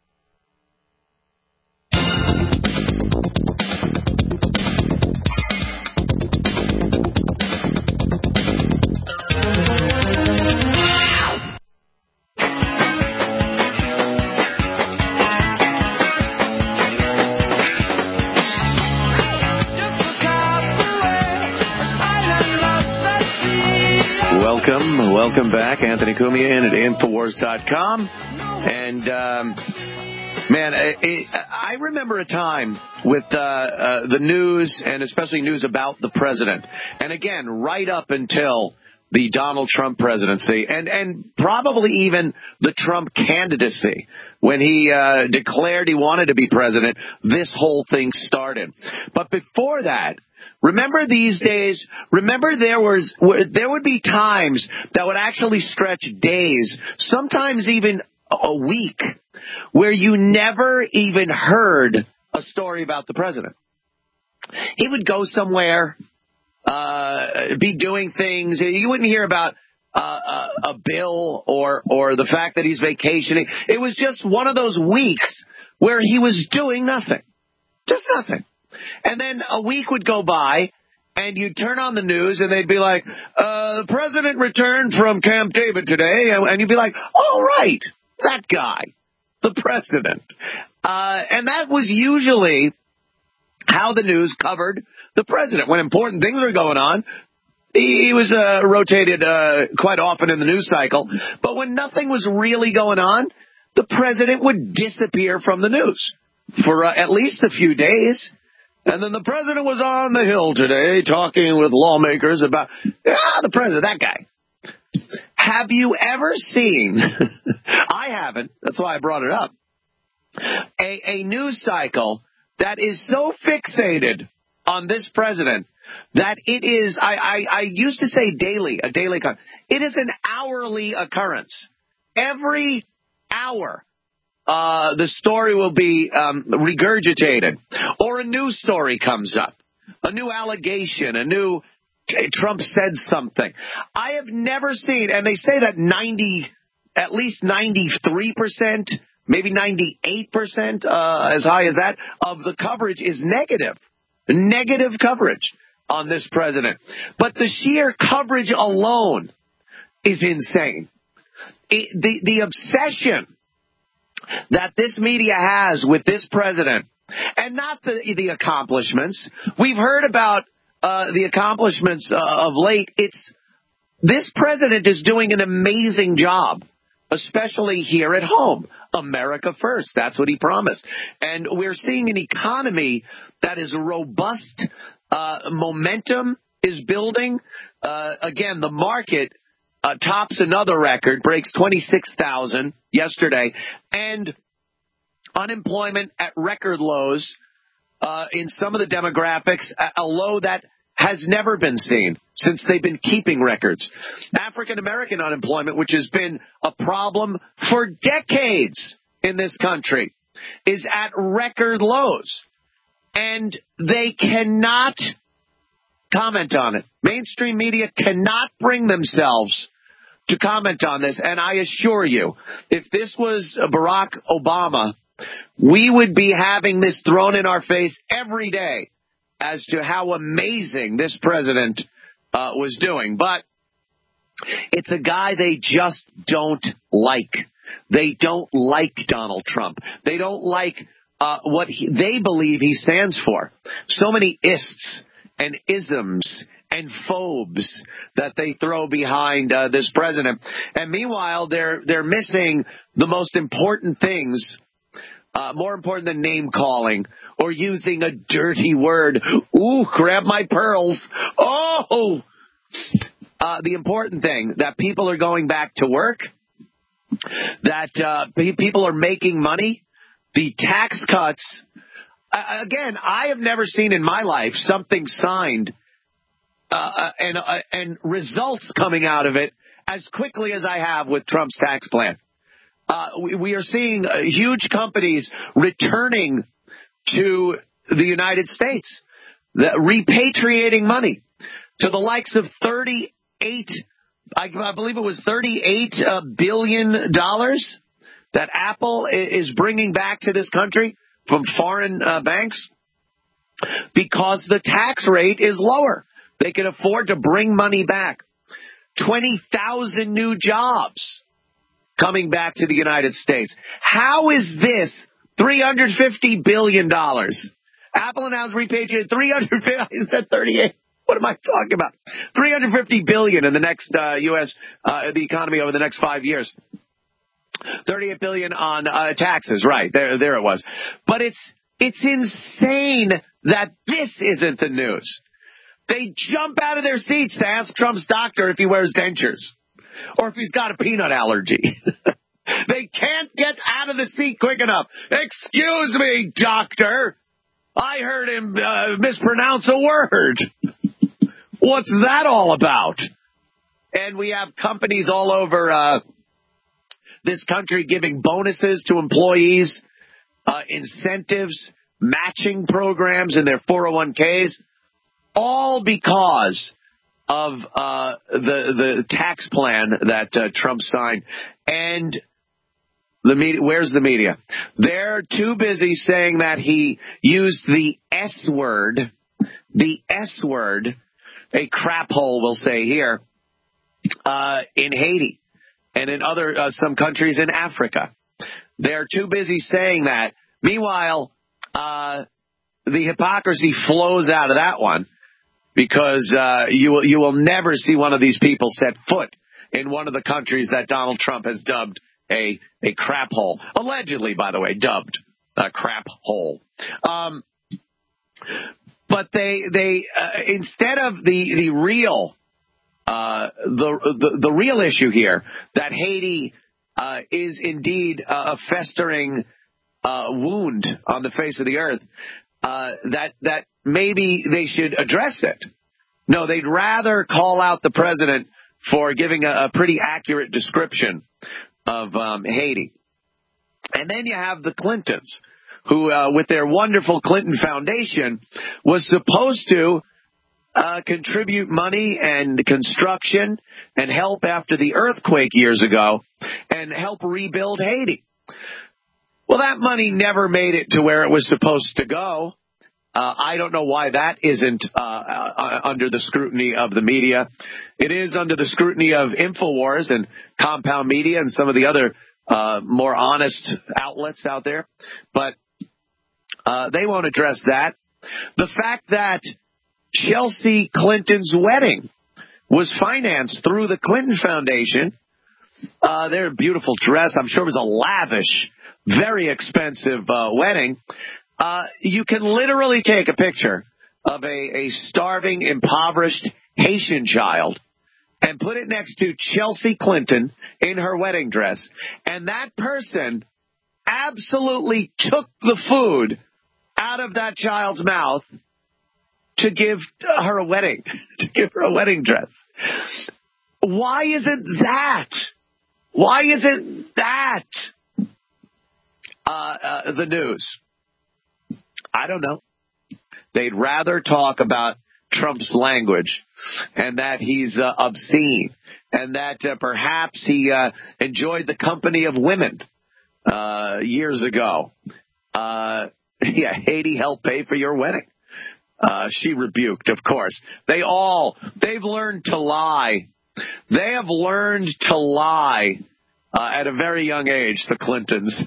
Welcome, welcome back. Anthony Cumia in at Infowars dot com. And, um, man, I, I remember a time with uh, uh, the news, and especially news about the president. And again, right up until the Donald Trump presidency, and, and probably even the Trump candidacy. When he uh, declared he wanted to be president, this whole thing started. But before that, remember these days, remember there was there would be times that would actually stretch days, sometimes even a week, where you never even heard a story about the president. He would go somewhere, uh, be doing things. You wouldn't hear about uh, a, a bill or or the fact that he's vacationing. It was just one of those weeks where he was doing nothing. Just nothing. And then a week would go by, and you'd turn on the news, and they'd be like, uh, the president returned from Camp David today, and you'd be like, oh, right, that guy, the president. Uh, and that was usually how the news covered the president. When important things were going on, he was uh, rotated uh, quite often in the news cycle. But when nothing was really going on, the president would disappear from the news for uh, at least a few days. And then the president was on the Hill today talking with lawmakers about, ah, the president, that guy. Have you ever seen, I haven't, that's why I brought it up, a, a news cycle that is so fixated on this president that it is, I, I, I used to say daily, a daily occurrence. It is an hourly occurrence. Every hour. Uh, the story will be um, regurgitated, or a new story comes up, a new allegation, a new Trump said something. I have never seen, and they say that ninety, at least ninety-three percent, maybe ninety-eight percent, uh, as high as that, of the coverage is negative, negative coverage on this president. But the sheer coverage alone is insane. It, the the obsession that this media has with this president, and not the the accomplishments. We've heard about uh, the accomplishments uh, of late. It's this president is doing an amazing job, especially here at home. America first. That's what he promised. And we're seeing an economy that is robust. Uh, momentum is building. Uh, again, the market Uh, tops another record, breaks twenty-six thousand yesterday, and unemployment at record lows uh, in some of the demographics, a low that has never been seen since they've been keeping records. African-American unemployment, which has been a problem for decades in this country, is at record lows, and they cannot comment on it. Mainstream media cannot bring themselves to comment on this. And I assure you, if this was Barack Obama, we would be having this thrown in our face every day as to how amazing this president uh, was doing. But it's a guy they just don't like. They don't like Donald Trump. They don't like uh, what he, they believe he stands for. So many ists and isms and phobes that they throw behind uh, this president. And meanwhile, they're they're missing the most important things, uh, more important than name calling or using a dirty word. Ooh, grab my pearls. Oh, uh, the important thing that people are going back to work, that uh, people are making money, the tax cuts. Uh, again, I have never seen in my life something signed uh, and uh, and results coming out of it as quickly as I have with Trump's tax plan. Uh, we, we are seeing uh, huge companies returning to the United States, the, repatriating money to the likes of thirty-eight, I, I believe it was thirty-eight uh, billion dollars that Apple is bringing back to this country from foreign uh, banks, because the tax rate is lower. They can afford to bring money back. twenty thousand new jobs coming back to the United States. How is this three hundred fifty billion dollars? Apple announced repatriate three hundred fifty, is that thirty-eight? What am I talking about? three hundred fifty billion dollars in the next uh, U S, uh, the economy over the next five years. thirty-eight billion dollars on uh, taxes, right, there there it was. But it's it's insane that this isn't the news. They jump out of their seats to ask Trump's doctor if he wears dentures or if he's got a peanut allergy. They can't get out of the seat quick enough. Excuse me, doctor. I heard him uh, mispronounce a word. What's that all about? And we have companies all over uh, this country giving bonuses to employees, uh, incentives, matching programs in their four oh one k's, all because of uh, the the tax plan that uh, Trump signed. And The media, where's the media? They're too busy saying that he used the S word, the S word, a crap hole, we'll say here, uh, in Haiti and in other, uh, some countries in Africa. They're too busy saying that. Meanwhile, uh, the hypocrisy flows out of that one because, uh, you will, you will never see one of these people set foot in one of the countries that Donald Trump has dubbed a, a crap hole. Allegedly, by the way, dubbed a crap hole. Um, but they, they, uh, instead of the, the real, uh, the, the, the real issue here that Haiti, uh, is indeed a festering, uh, wound on the face of the earth, uh, that, that maybe they should address it. No, they'd rather call out the president for giving a, a pretty accurate description of um, Haiti. And then you have the Clintons, who, uh, with their wonderful Clinton Foundation, was supposed to uh, contribute money and construction and help after the earthquake years ago and help rebuild Haiti. Well, that money never made it to where it was supposed to go. Uh, I don't know why that isn't uh, uh, under the scrutiny of the media. It is under the scrutiny of InfoWars and Compound Media and some of the other uh, more honest outlets out there. But uh, they won't address that. The fact that Chelsea Clinton's wedding was financed through the Clinton Foundation, uh, their beautiful dress, I'm sure it was a lavish, very expensive uh, wedding. Uh, you can literally take a picture of a, a starving, impoverished Haitian child and put it next to Chelsea Clinton in her wedding dress. And that person absolutely took the food out of that child's mouth to give her a wedding, to give her a wedding dress. Why isn't that? Why isn't that uh, uh, the news? I don't know. They'd rather talk about Trump's language and that he's uh, obscene and that uh, perhaps he uh, enjoyed the company of women uh, years ago. Uh, yeah, Haiti helped pay for your wedding. Uh, she rebuked, of course. They all, they've learned to lie. They have learned to lie uh, at a very young age, the Clintons.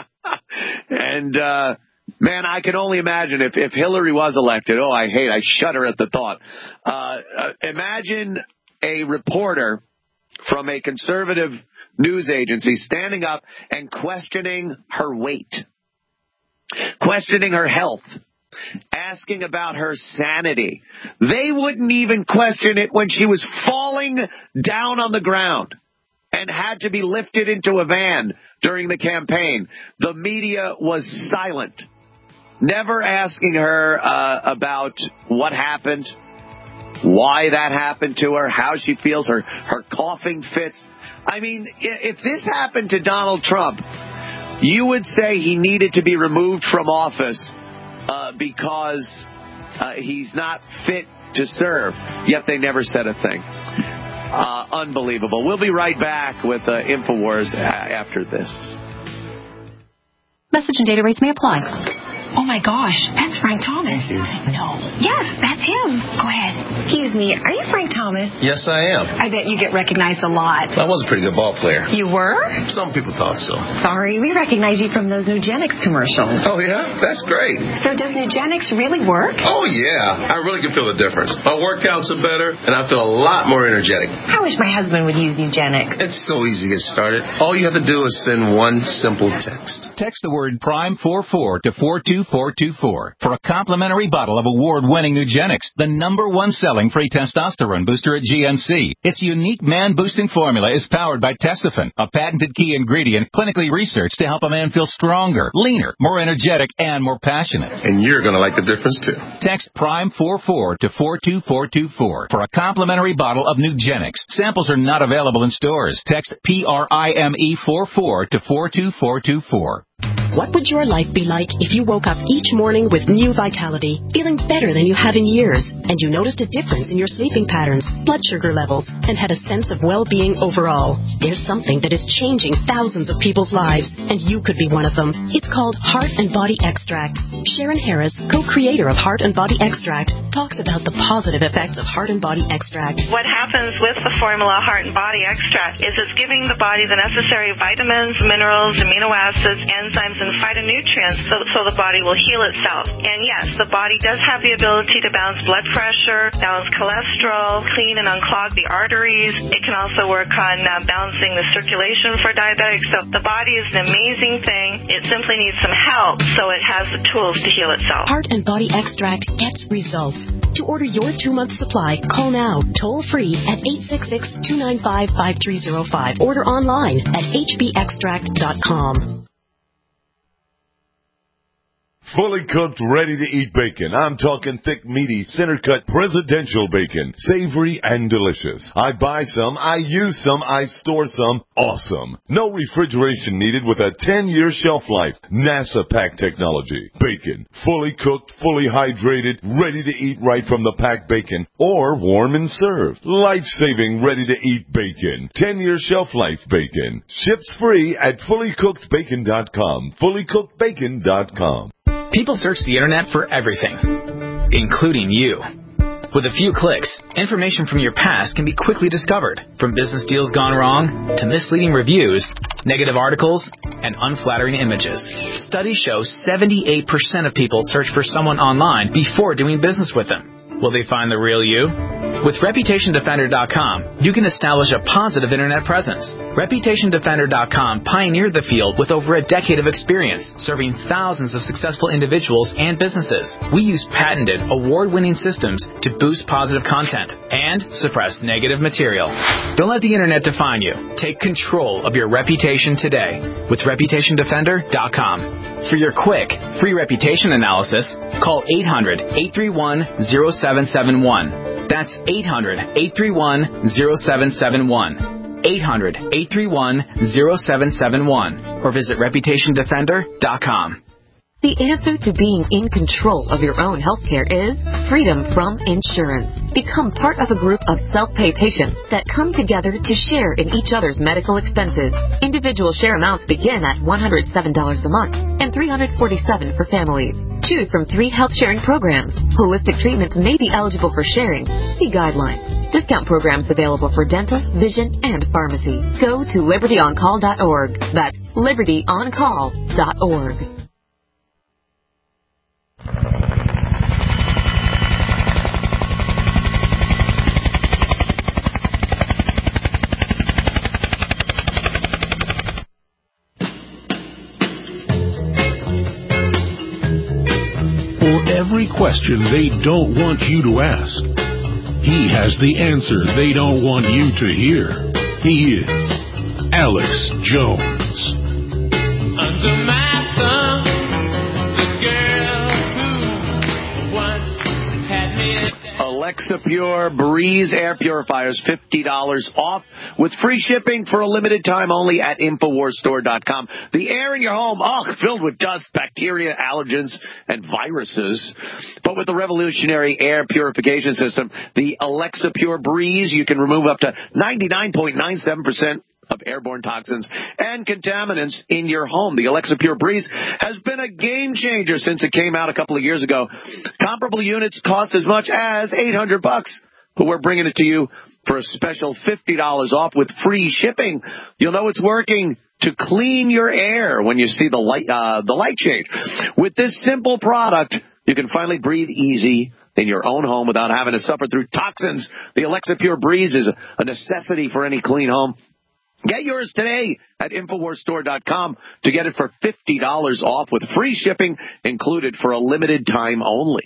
and, uh, Man, I can only imagine if, if Hillary was elected. Oh, I hate, I shudder at the thought. Uh, uh, imagine a reporter from a conservative news agency standing up and questioning her weight, questioning her health, asking about her sanity. They wouldn't even question it when she was falling down on the ground and had to be lifted into a van during the campaign. The media was silent. Never asking her uh, about what happened, why that happened to her, how she feels, her, her coughing fits. I mean, if this happened to Donald Trump, you would say he needed to be removed from office uh, because uh, he's not fit to serve. Yet they never said a thing. Uh, unbelievable. We'll be right back with uh, InfoWars a- after this. Message and data rates may apply. Oh, my gosh. That's Frank Thomas. No. Yes, that's him. Go ahead. Excuse me. Are you Frank Thomas? Yes, I am. I bet you get recognized a lot. I was a pretty good ball player. You were? Some people thought so. Sorry, we recognize you from those Nugenics commercials. Oh, yeah? That's great. So does Nugenics really work? Oh, yeah. I really can feel the difference. My workouts are better, and I feel a lot more energetic. I wish my husband would use Nugenics. It's so easy to get started. All you have to do is send one simple text. Text the word Prime forty-four to four two four two four for a complimentary bottle of award-winning Nugenics, the number one selling free testosterone booster at G N C. Its unique man-boosting formula is powered by Testofen, a patented key ingredient clinically researched to help a man feel stronger, leaner, more energetic, and more passionate. And you're going to like the difference, too. Text Prime forty-four to four two four two four for a complimentary bottle of Nugenics. Samples are not available in stores. Text P R I M E forty-four to four two four two four. What would your life be like if you woke up each morning with new vitality, feeling better than you have in years, and you noticed a difference in your sleeping patterns, blood sugar levels, and had a sense of well-being overall? There's something that is changing thousands of people's lives, and you could be one of them. It's called Heart and Body Extract. Sharon Harris, co-creator of Heart and Body Extract, talks about the positive effects of Heart and Body Extract. What happens with the formula Heart and Body Extract is it's giving the body the necessary vitamins, minerals, amino acids, enzymes, and phytonutrients so, so the body will heal itself. And yes, the body does have the ability to balance blood pressure, balance cholesterol, clean and unclog the arteries. It can also work on uh, balancing the circulation for diabetics. So the body is an amazing thing. It simply needs some help so it has the tools to heal itself. Heart and Body Extract gets results. To order your two-month supply, call now, toll-free at eight six six, two nine five, five three zero five. Order online at h b extract dot com. Fully cooked, ready-to-eat bacon. I'm talking thick, meaty, center-cut presidential bacon. Savory and delicious. I buy some, I use some, I store some. Awesome. No refrigeration needed with a ten-year shelf life. NASA pack technology. Bacon. Fully cooked, fully hydrated, ready to eat right from the packed bacon. Or warm and served. Life-saving, ready-to-eat bacon. ten-year shelf life bacon. Ships free at fully cooked bacon dot com. fully cooked bacon dot com. People search the internet for everything, including you. With a few clicks, information from your past can be quickly discovered, from business deals gone wrong to misleading reviews, negative articles, and unflattering images. Studies show seventy-eight percent of people search for someone online before doing business with them. Will they find the real you? With Reputation Defender dot com, you can establish a positive internet presence. Reputation Defender dot com pioneered the field with over a decade of experience, serving thousands of successful individuals and businesses. We use patented, award-winning systems to boost positive content and suppress negative material. Don't let the internet define you. Take control of your reputation today with Reputation Defender dot com. For your quick, free reputation analysis, call eight hundred, eight three one, zero seven seven one. That's eight hundred, eight three one, zero seven seven one. eight hundred, eight three one, zero seven seven one. Or visit Reputation Defender dot com. The answer to being in control of your own healthcare is freedom from insurance. Become part of a group of self-pay patients that come together to share in each other's medical expenses. Individual share amounts begin at one hundred seven dollars a month and three hundred forty-seven dollars for families. Choose from three health sharing programs. Holistic treatments may be eligible for sharing. See guidelines. Discount programs available for dental, vision, and pharmacy. Go to liberty on call dot org. That's liberty on call dot org. For every question they don't want you to ask, he has the answer they don't want you to hear. He is Alex Jones. Under my thumb, the girl who once had me. Alexa Pure Breeze air purifiers, fifty dollars off with free shipping for a limited time only at Infowars Store dot com. The air in your home, oh, filled with dust, bacteria, allergens, and viruses. But with the revolutionary air purification system, the Alexa Pure Breeze, you can remove up to ninety-nine point nine seven percent of airborne toxins and contaminants in your home. The Alexa Pure Breeze has been a game changer since it came out a couple of years ago. Comparable units cost as much as eight hundred bucks, but we're bringing it to you for a special fifty dollars off with free shipping. You'll know it's working to clean your air when you see the light, uh, the light change. With this simple product, you can finally breathe easy in your own home without having to suffer through toxins. The Alexa Pure Breeze is a necessity for any clean home. Get yours today at Infowars Store dot com to get it for fifty dollars off with free shipping included for a limited time only.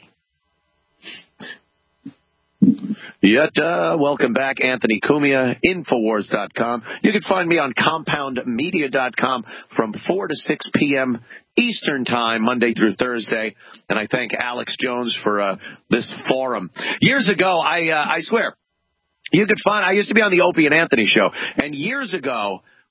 Yet, uh, welcome back, Anthony Cumia, Infowars dot com. You can find me on Compound Media dot com from four to six p.m. Eastern Time, Monday through Thursday. And I thank Alex Jones for uh, this forum. Years ago, I uh, I swear, you could find, I used to be on the Opie and Anthony show, and years ago,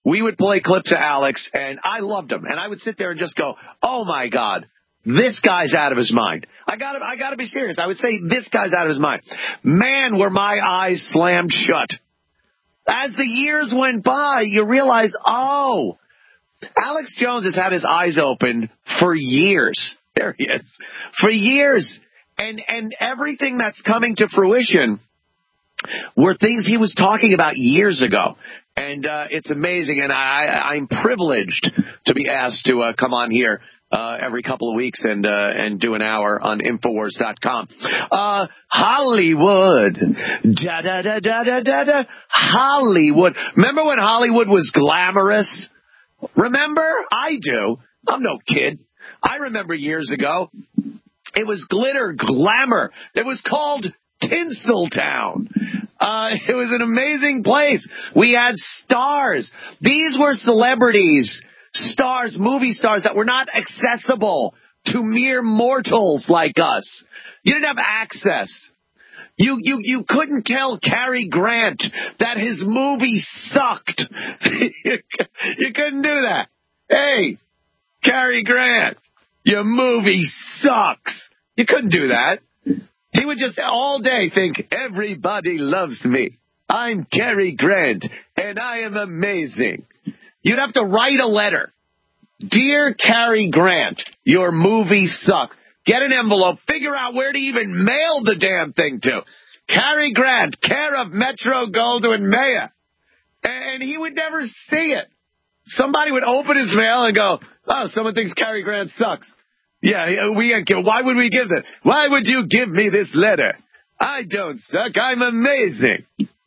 we would play clips of Alex, and I loved him. And I would sit there and just go, oh, my God, this guy's out of his mind. I got to I got to be serious. I would say this guy's out of his mind. Man, were my eyes slammed shut. As the years went by, you realize, oh, Alex Jones has had his eyes open for years. There he is. For years. And and everything that's coming to fruition were things he was talking about years ago. And uh, it's amazing. And I, I'm privileged to be asked to uh, come on here uh, every couple of weeks and uh, and do an hour on Infowars dot com. Uh, Hollywood. Da, da, da, da, da, da, da. Hollywood. Remember when Hollywood was glamorous? Remember? I do. I'm no kid. I remember years ago. It was glitter, glamour. It was called Tinseltown. Uh, it was an amazing place. We had stars. These were celebrities, stars, movie stars that were not accessible to mere mortals like us. You didn't have access. You, you, you couldn't tell Cary Grant that his movie sucked. you, you couldn't do that. Hey, Cary Grant, your movie sucks. You couldn't do that. He would just all day think, everybody loves me. I'm Cary Grant, and I am amazing. You'd have to write a letter. Dear Cary Grant, your movie sucks. Get an envelope. Figure out where to even mail the damn thing to. Cary Grant, care of Metro-Goldwyn Mayer. And he would never see it. Somebody would open his mail and go, oh, someone thinks Cary Grant sucks. Yeah, we. Why would we give that? Why would you give me this letter? I don't suck. I'm amazing.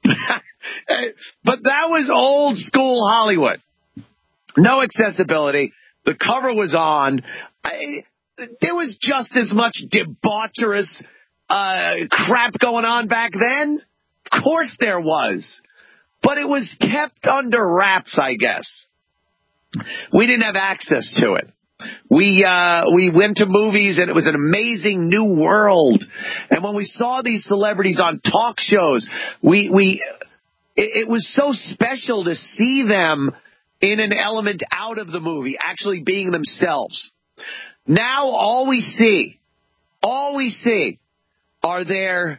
But that was old school Hollywood. No accessibility. The cover was on. I, there was just as much debaucherous uh, crap going on back then. Of course there was. But it was kept under wraps, I guess. We didn't have access to it. We uh, we went to movies, and it was an amazing new world. And when we saw these celebrities on talk shows, we we it, it was so special to see them in an element out of the movie, actually being themselves. Now all we see, all we see are their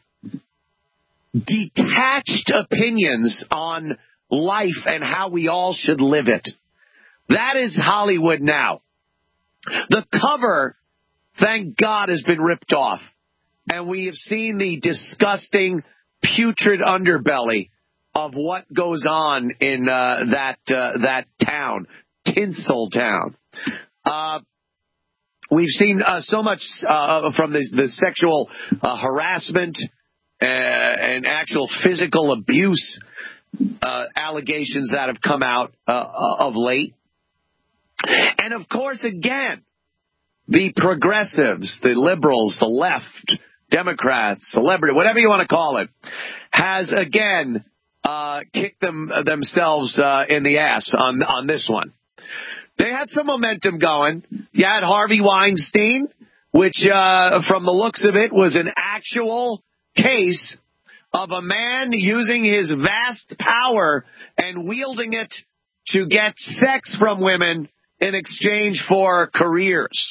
detached opinions on life and how we all should live it. That is Hollywood now. The cover, thank God, has been ripped off. And we have seen the disgusting, putrid underbelly of what goes on in uh, that uh, that town, Tinseltown. Uh, we've seen uh, so much uh, from the, the sexual uh, harassment uh, and actual physical abuse uh, allegations that have come out uh, of late. And, of course, again, the progressives, the liberals, the left, Democrats, celebrity, whatever you want to call it, has, again, uh, kicked them themselves uh, in the ass on, on this one. They had some momentum going. You had Harvey Weinstein, which, uh, from the looks of it, was an actual case of a man using his vast power and wielding it to get sex from women in exchange for careers.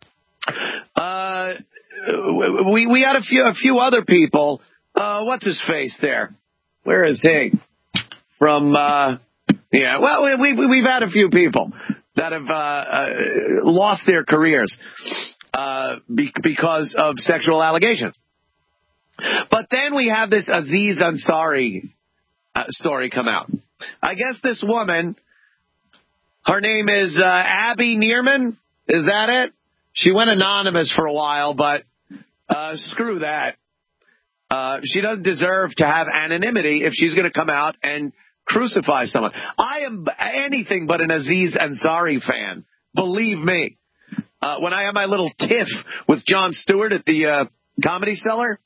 Uh, we we had a few a few other people. Uh, what's his face there? Where is he? From uh, yeah. Well, we, we we've had a few people that have uh, uh, lost their careers uh, be, because of sexual allegations. But then we have this Aziz Ansari uh, story come out. I guess this woman. Her name is uh, Abby Neerman. Is that it? She went anonymous for a while, but uh, screw that. Uh, she doesn't deserve to have anonymity if she's going to come out and crucify someone. I am anything but an Aziz Ansari fan. Believe me. Uh, when I had my little tiff with Jon Stewart at the uh, Comedy Cellar,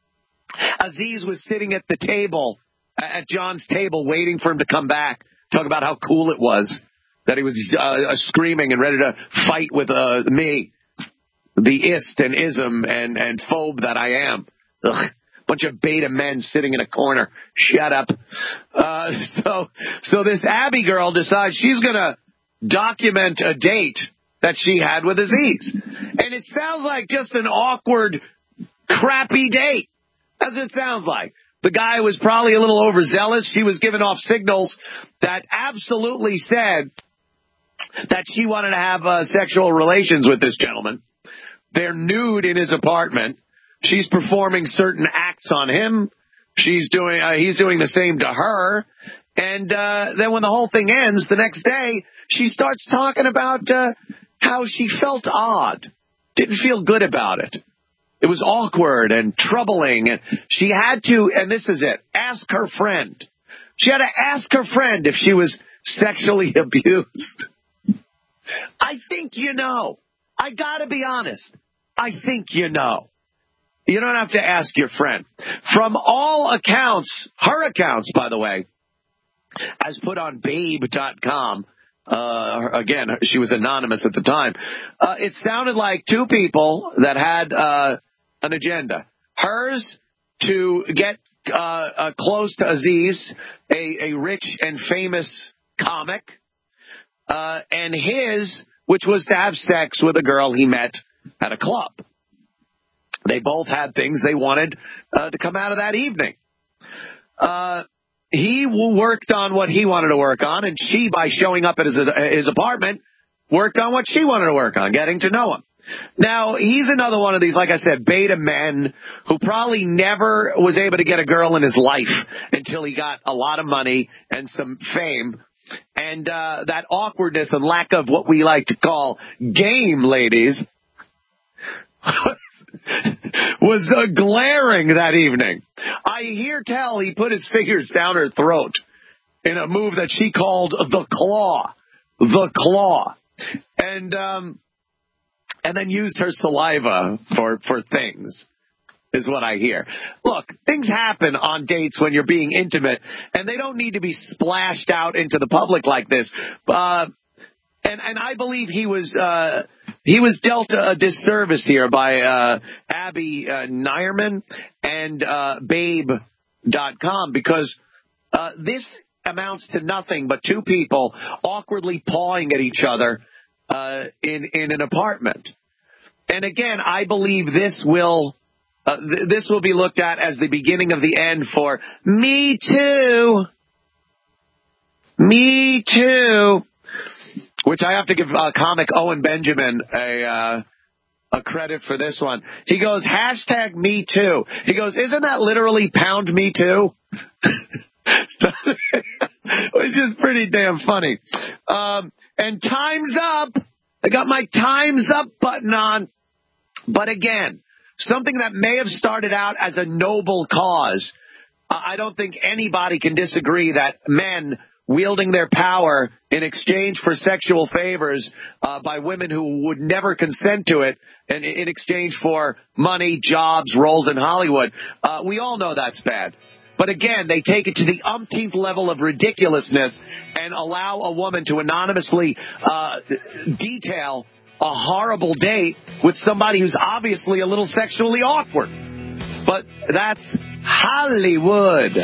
Aziz was sitting at the table, at John's table, waiting for him to come back, talk about how cool it was. That he was uh, screaming and ready to fight with uh, me, the ist and ism and, and phobe that I am. Ugh. Bunch of beta men sitting in a corner. Shut up. Uh, so, so this Abby girl decides she's going to document a date that she had with Aziz. And it sounds like just an awkward, crappy date. That's what it sounds like. The guy was probably a little overzealous. She was giving off signals that absolutely said that she wanted to have uh, sexual relations with this gentleman. They're nude in his apartment. She's performing certain acts on him. She's doing, uh, he's doing the same to her. And uh, then when the whole thing ends, the next day, she starts talking about uh, how she felt odd, didn't feel good about it. It was awkward and troubling. And she had to, and this is it, ask her friend. She had to ask her friend if she was sexually abused. I think you know. I gotta be honest. I think you know. You don't have to ask your friend. From all accounts, her accounts, by the way, as put on babe dot com, uh, again, she was anonymous at the time, uh, it sounded like two people that had uh, an agenda. Hers to get uh, uh, close to Aziz, a, a rich and famous comic, uh, and his, which was to have sex with a girl he met at a club. They both had things they wanted uh, to come out of that evening. Uh, he worked on what he wanted to work on, and she, by showing up at his, his apartment, worked on what she wanted to work on, getting to know him. Now, he's another one of these, like I said, beta men who probably never was able to get a girl in his life until he got a lot of money and some fame. And uh, that awkwardness and lack of what we like to call game, ladies, was uh, glaring that evening. I hear tell he put his fingers down her throat in a move that she called the claw. The claw. And um, and then used her saliva for, for things, is what I hear. Look, things happen on dates when you're being intimate, and they don't need to be splashed out into the public like this. Uh, and, and I believe he was... Uh, He was dealt a disservice here by uh, Abby uh, Nierman and uh, babe dot com because uh, this amounts to nothing but two people awkwardly pawing at each other uh, in, in an apartment. And again, I believe this will uh, th- this will be looked at as the beginning of the end for Me Too. Me Too. Which I have to give uh, comic Owen Benjamin a uh, a credit for this one. He goes, hashtag Me Too. He goes, isn't that literally pound me too? Which is pretty damn funny. Um, and time's up. I got my time's up button on. But again, something that may have started out as a noble cause. Uh, I don't think anybody can disagree that men wielding their power in exchange for sexual favors uh, by women who would never consent to it, and in exchange for money, jobs, roles in Hollywood. Uh, we all know that's bad. But again, they take it to the umpteenth level of ridiculousness and allow a woman to anonymously uh, detail a horrible date with somebody who's obviously a little sexually awkward. But that's Hollywood.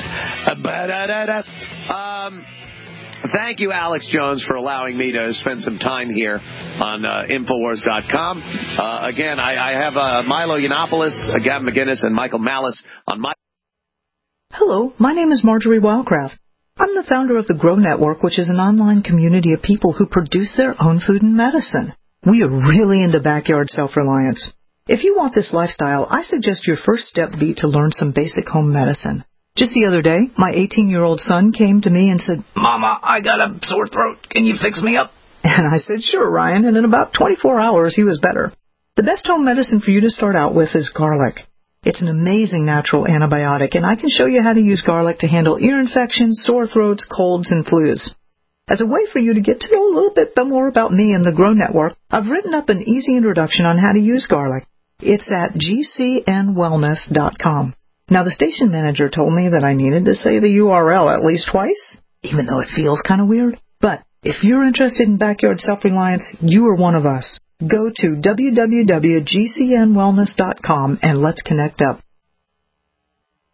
Um... Thank you, Alex Jones, for allowing me to spend some time here on uh, Infowars dot com. Uh, again, I, I have uh, Milo Yiannopoulos, uh, Gavin McInnes, and Michael Malice on my... Hello, my name is Marjorie Wildcraft. I'm the founder of the Grow Network, which is an online community of people who produce their own food and medicine. We are really into backyard self-reliance. If you want this lifestyle, I suggest your first step be to learn some basic home medicine. Just the other day, my eighteen-year-old son came to me and said, Mama, I got a sore throat. Can you fix me up? And I said, sure, Ryan. And in about twenty-four hours, he was better. The best home medicine for you to start out with is garlic. It's an amazing natural antibiotic, and I can show you how to use garlic to handle ear infections, sore throats, colds, and flus. As a way for you to get to know a little bit more about me and the Grow Network, I've written up an easy introduction on how to use garlic. It's at G C N wellness dot com. Now, the station manager told me that I needed to say the U R L at least twice, even though it feels kind of weird. But if you're interested in backyard self-reliance, you are one of us. Go to w w w dot g c n wellness dot com and let's connect up.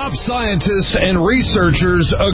Top scientists and researchers